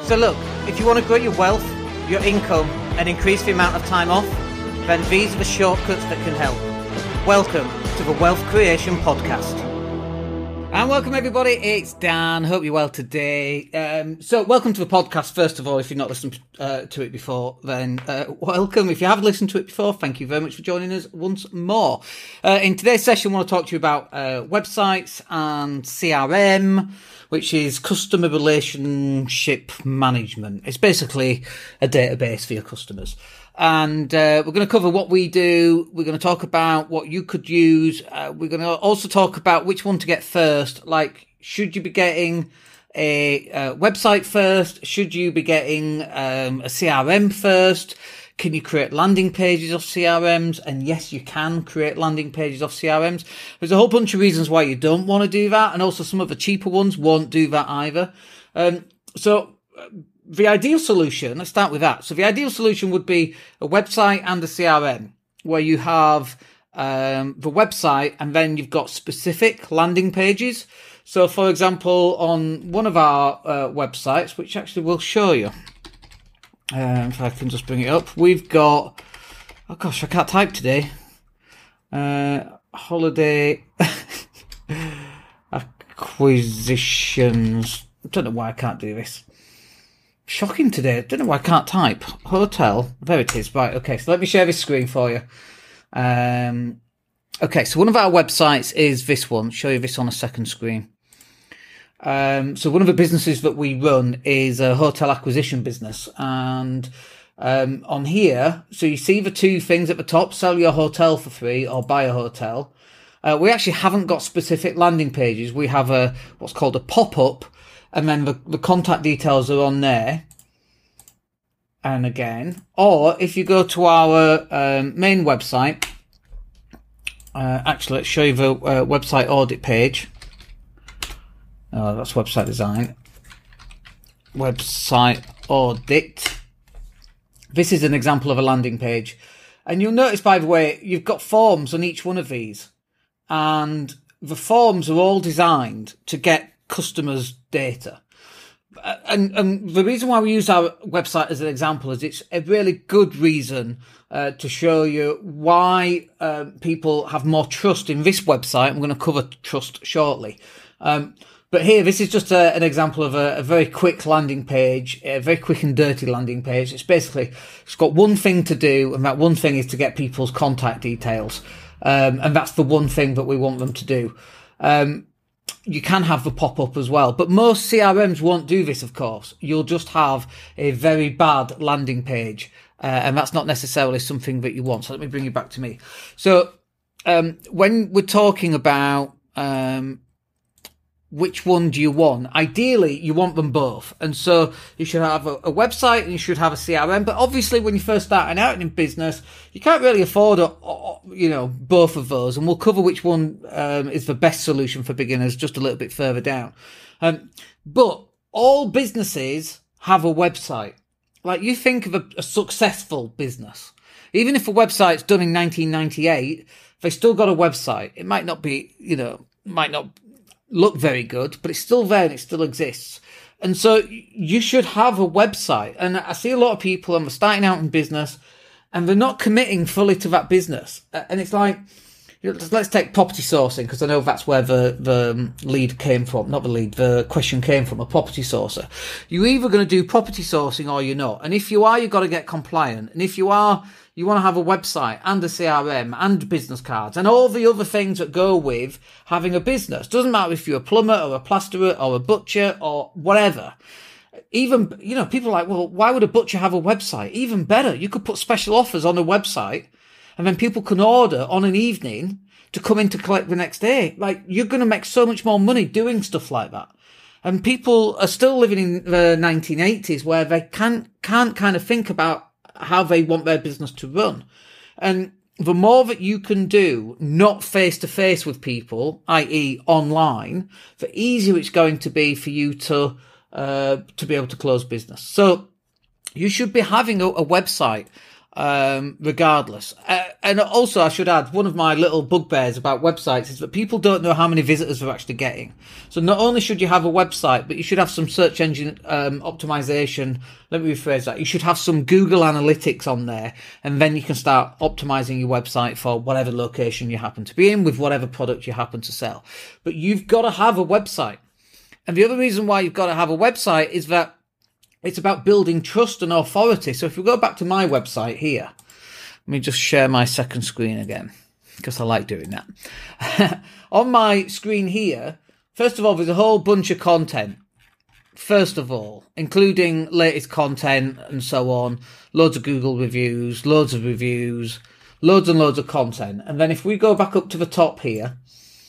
So look, if you want to grow your wealth, your income, and increase the amount of time off, then these are the shortcuts that can help. Welcome to the Wealth Creation Podcast. And welcome everybody, it's Dan, hope you're well today. So welcome to the podcast, first of all. If you've not listened to it before, then welcome. If you have listened to it before, thank you very much for joining us once more. In today's session, I want to talk to you about websites and CRM, which is customer relationship management. It's basically a database for your customers. And we're going to cover what we do. We're going to talk about what you could use. We're going to also talk about which one to get first. Like, should you be getting a website first? Should you be getting a CRM first? Can you create landing pages off CRMs? And yes, you can create landing pages off CRMs. There's a whole bunch of reasons why you don't want to do that. And also some of the cheaper ones won't do that either. The ideal solution, let's start with that. So the ideal solution would be a website and a CRM where you have the website and then you've got specific landing pages. So for example, on one of our websites, which actually we'll show you, if I can just bring it up, we've got, oh gosh, I can't type today, holiday acquisitions. I don't know why I can't do this. Shocking today. I don't know why I can't type. Hotel. There it is. Right. Okay. So let me share this screen for you. Okay. So one of our websites is this one. Show you this on a second screen. So one of the businesses that we run is a hotel acquisition business. And, on here, so you see the two things at the top, sell your hotel for free or buy a hotel. We actually haven't got specific landing pages. We have what's called a pop-up. And then the contact details are on there. And again, or if you go to our main website, actually, let's show you the website audit page. Oh, that's website design. Website audit. This is an example of a landing page. And you'll notice, by the way, you've got forms on each one of these. And the forms are all designed to get customers' data. And the reason why we use our website as an example is it's a really good reason to show you why people have more trust in this website. I'm going to cover trust shortly. But here, this is just an example of a very quick landing page, a very quick and dirty landing page. It's got one thing to do, and that one thing is to get people's contact details. And that's the one thing that we want them to do. You can have the pop-up as well, but most CRMs won't do this, of course. You'll just have a very bad landing page, and that's not necessarily something that you want. So let me bring you back to me. So when we're talking about which one do you want, ideally you want them both. And so you should have a website and you should have a CRM. But obviously when you're first starting out in business, you can't really afford both of those. And we'll cover which one is the best solution for beginners just a little bit further down. But all businesses have a website. Like, you think of a successful business. Even if a website's done in 1998, they still got a website. It might not be, might not look very good, but it's still there and it still exists. And so you should have a website. And I see a lot of people, and they're starting out in business and they're not committing fully to that business. And it's like, let's take property sourcing, because I know that's where the lead came from. Not the lead, the question came from, a property sourcer. You're either going to do property sourcing or you're not. And if you are, you've got to get compliant. And if you are, you want to have a website and a CRM and business cards and all the other things that go with having a business. Doesn't matter if you're a plumber or a plasterer or a butcher or whatever. Even, people are like, well, why would a butcher have a website? Even better, you could put special offers on a website and then people can order on an evening to come in to collect the next day. Like, you're going to make so much more money doing stuff like that. And people are still living in the 1980s where they can't kind of think about how they want their business to run. And the more that you can do, not face to face with people, i.e. online, the easier it's going to be for you to be able to close business. So you should be having a website. regardless. And also, I should add, one of my little bugbears about websites is that people don't know how many visitors they're actually getting. So not only should you have a website, but you should have some search engine optimization. Let me rephrase that. You should have some Google Analytics on there, and then you can start optimizing your website for whatever location you happen to be in with whatever product you happen to sell. But you've got to have a website. And the other reason why you've got to have a website is that it's about building trust and authority. So if we go back to my website here, let me just share my second screen again, because I like doing that. On my screen here, first of all, there's a whole bunch of content. First of all, including latest content and so on, loads of Google reviews, loads of reviews, loads and loads of content. And then if we go back up to the top here,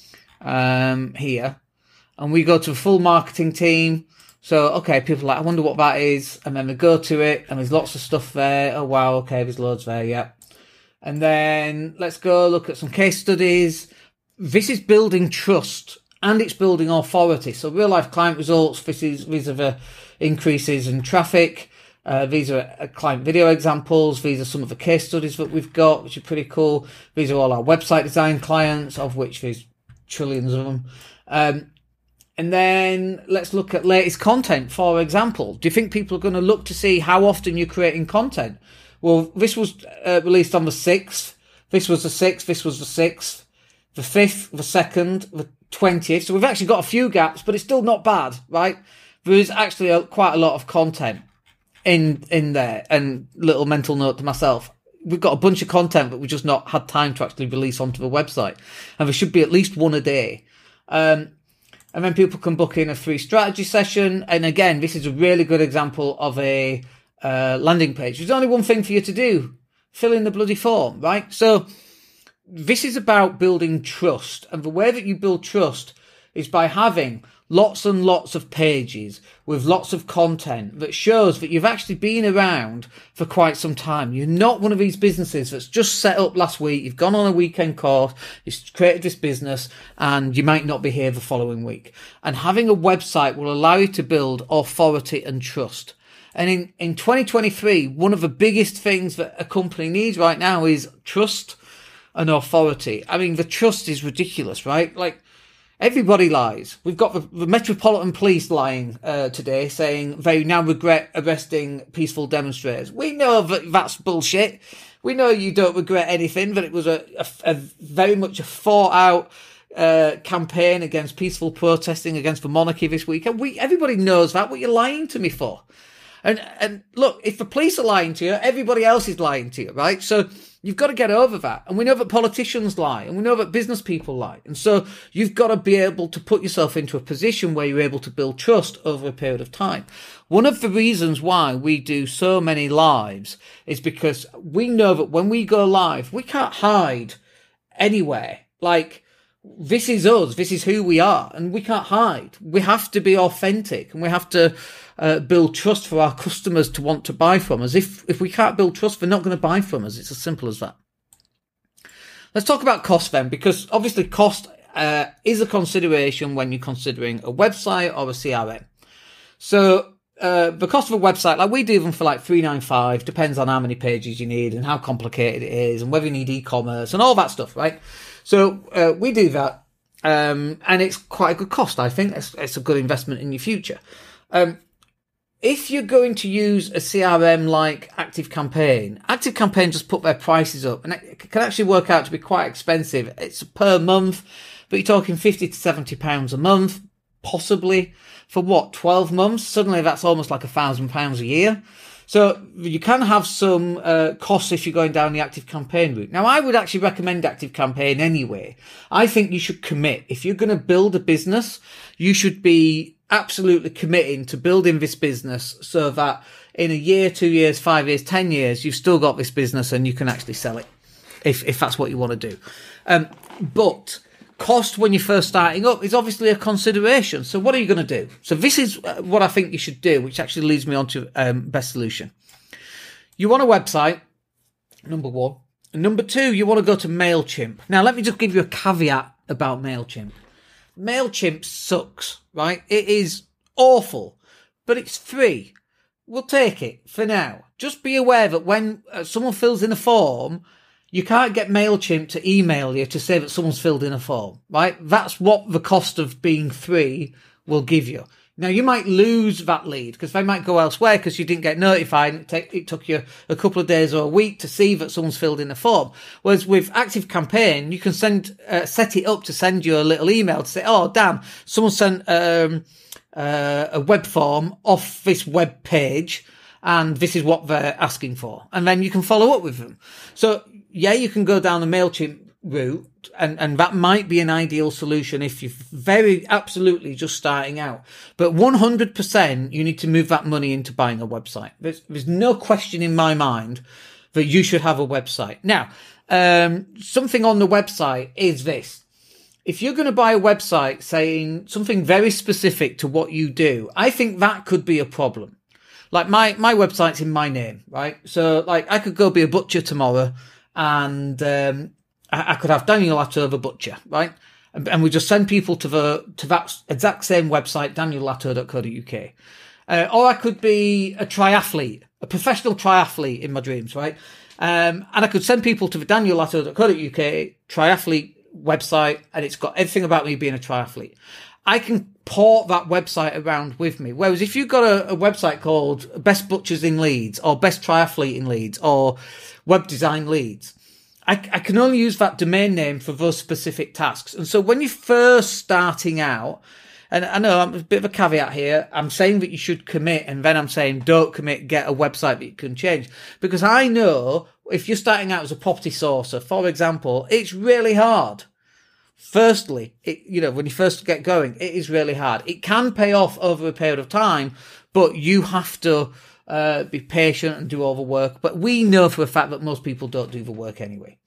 and we go to the full marketing team. So, okay, people are like, I wonder what that is. And then they go to it and there's lots of stuff there. Oh, wow. Okay. There's loads there. Yeah. And then let's go look at some case studies. This is building trust and it's building authority. So real life client results. These are the increases in traffic. These are client video examples. These are some of the case studies that we've got, which are pretty cool. These are all our website design clients, of which there's trillions of them. And then let's look at latest content, for example. Do you think people are going to look to see how often you're creating content? Well, this was released on the 6th. This was the 6th. This was the 6th. The 5th, the 2nd, the 20th. So we've actually got a few gaps, but it's still not bad, right? There is actually quite a lot of content in there. And little mental note to myself. We've got a bunch of content, but we've just not had time to actually release onto the website. And there should be at least one a day. And then people can book in a free strategy session. And again, this is a really good example of a landing page. There's only one thing for you to do. Fill in the bloody form, right? So this is about building trust. And the way that you build trust is by having lots and lots of pages with lots of content that shows that you've actually been around for quite some time. You're not one of these businesses that's just set up last week. You've gone on a weekend course, you've created this business, and you might not be here the following week. And having a website will allow you to build authority and trust. And in 2023, one of the biggest things that a company needs right now is trust and authority. I mean, the trust is ridiculous, right? Like, everybody lies. We've got the Metropolitan Police lying today, saying they now regret arresting peaceful demonstrators. We know that that's bullshit. We know you don't regret anything, that it was a very much a thought-out campaign against peaceful protesting against the monarchy this weekend. Everybody knows that. What you're lying to me for? And look, if the police are lying to you, everybody else is lying to you, right? So you've got to get over that. And we know that politicians lie, and we know that business people lie. And so you've got to be able to put yourself into a position where you're able to build trust over a period of time. One of the reasons why we do so many lives is because we know that when we go live, we can't hide anywhere. Like, this is us. This is who we are, and we can't hide. We have to be authentic, and we have to build trust for our customers to want to buy from us. If we can't build trust, they're not going to buy from us. It's as simple as that. Let's talk about cost then, because obviously cost is a consideration when you're considering a website or a CRM. So the cost of a website, like we do them for like $3.95, depends on how many pages you need and how complicated it is and whether you need e-commerce and all that stuff, right? So we do that, and it's quite a good cost, I think. It's a good investment in your future. If you're going to use a CRM like ActiveCampaign just put their prices up, and it can actually work out to be quite expensive. It's per month, but you're talking £50 to £70 a month, possibly for what, 12 months? Suddenly that's almost like £1,000 a year. So you can have some costs if you're going down the ActiveCampaign route. Now, I would actually recommend ActiveCampaign anyway. I think you should commit. If you're going to build a business, you should be absolutely committing to building this business so that in a year, 2 years, 5 years, 10 years, you've still got this business and you can actually sell it if that's what you want to do. But cost when you're first starting up is obviously a consideration. So what are you going to do? So this is what I think you should do, which actually leads me on to best solution. You want a website, number one. And number two, you want to go to MailChimp. Now, let me just give you a caveat about MailChimp. MailChimp sucks, right? It is awful, but it's free. we'll take it for now. Just be aware that when someone fills in a form, you can't get MailChimp to email you to say that someone's filled in a form, right? That's what the cost of being free will give you. Now, you might lose that lead because they might go elsewhere because you didn't get notified and it took you a couple of days or a week to see that someone's filled in a form. Whereas with ActiveCampaign, you can set it up to send you a little email to say, oh, damn, someone sent a web form off this web page and this is what they're asking for. And then you can follow up with them. So, yeah, you can go down the MailChimp route, and that might be an ideal solution if you're very absolutely just starting out. But 100% you need to move that money into buying a website. There's no question in my mind that you should have a website. Now, something on the website is this. If you're going to buy a website saying something very specific to what you do, I think that could be a problem. Like my website's in my name, right? So like I could go be a butcher tomorrow and I could have Daniel Latto the butcher, right? And we just send people to that exact same website, daniellatto.co.uk. Or I could be a triathlete, a professional triathlete in my dreams, right? And I could send people to the daniellatto.co.uk triathlete website, and it's got everything about me being a triathlete. I can port that website around with me. Whereas if you've got a website called Best Butchers in Leeds or Best Triathlete in Leeds or Web Design Leeds, I can only use that domain name for those specific tasks. And so when you're first starting out, and I know I'm a bit of a caveat here, I'm saying that you should commit, and then I'm saying don't commit, get a website that you can change. Because I know if you're starting out as a property sourcer, for example, it's really hard. Firstly, when you first get going, it is really hard. It can pay off over a period of time, but you have to be patient and do all the work. But we know for a fact that most people don't do the work anyway.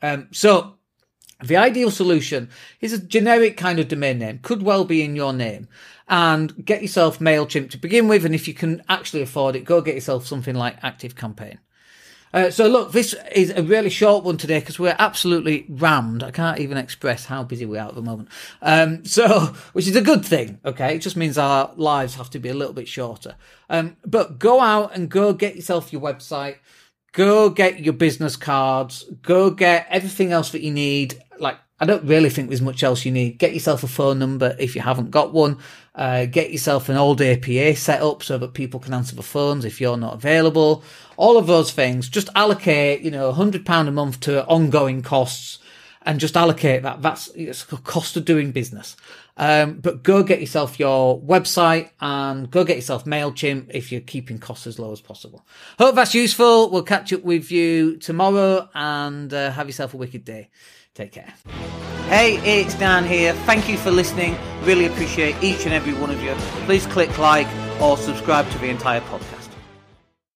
So the ideal solution is a generic kind of domain name, could well be in your name, and get yourself MailChimp to begin with. And if you can actually afford it, go get yourself something like ActiveCampaign. So look, this is a really short one today because we're absolutely rammed. I can't even express how busy we are at the moment. Which is a good thing. Okay. It just means our lives have to be a little bit shorter. But go out and go get yourself your website, go get your business cards, go get everything else that you need. Like, I don't really think there's much else you need. Get yourself a phone number if you haven't got one. Get yourself an old APA set up so that people can answer the phones if you're not available. All of those things. Just allocate, £100 a month to ongoing costs and just allocate that. It's the cost of doing business. But go get yourself your website and go get yourself MailChimp if you're keeping costs as low as possible. Hope that's useful. We'll catch up with you tomorrow and have yourself a wicked day. Take care. Hey, it's Dan here. Thank you for listening. Really appreciate each and every one of you. Please click like or subscribe to the entire podcast.